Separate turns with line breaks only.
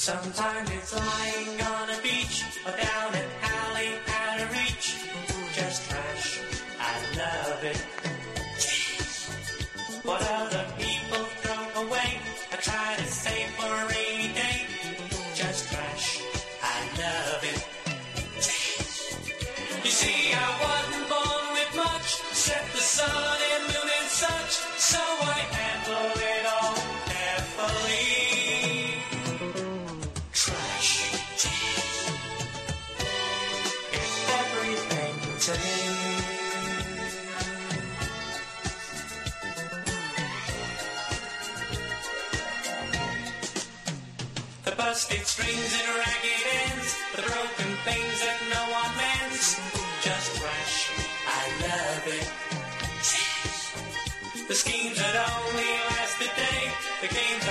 Sometimes it's lying on a beach or down an alley out of reach. Just trash, I love it. What other people throw away, I try to save for a rainy day. Just trash, I love it. You see, I wasn't born with much, except the sun and moon and such, so I handle it all carefully. Trash, it's everything to me. The busted strings and ragged ends, the broken things that no one mends. Just trash, I love it. The schemes that only last a day, the games